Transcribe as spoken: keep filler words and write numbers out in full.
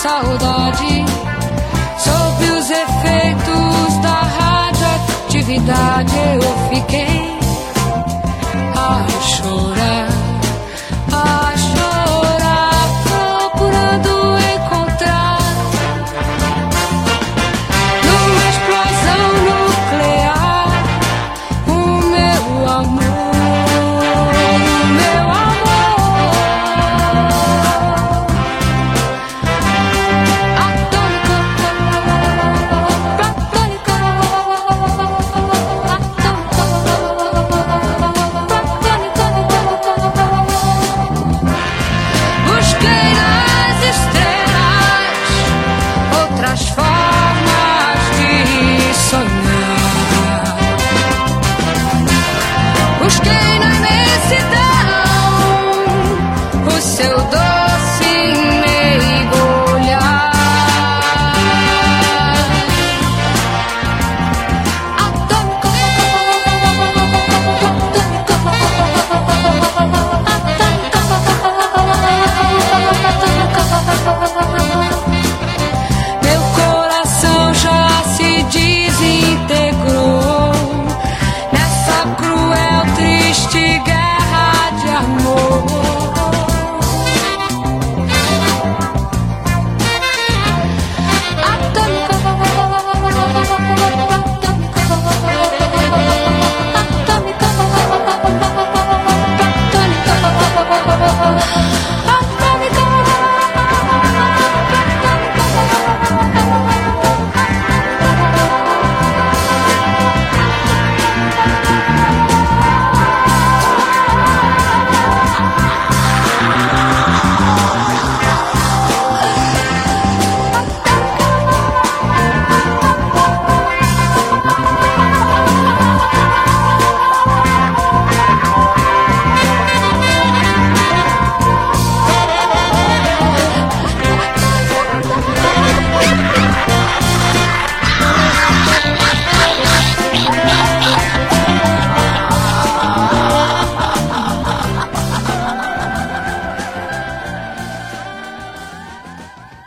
saudade. Sob os efeitos da radioatividade eu fiquei a chorar, a chorar, procurando encontrar numa explosão nuclear o meu amor, o meu amor atômico, platônico, atômico. Busquei nas estrelas outras formas de sonhar. Busquei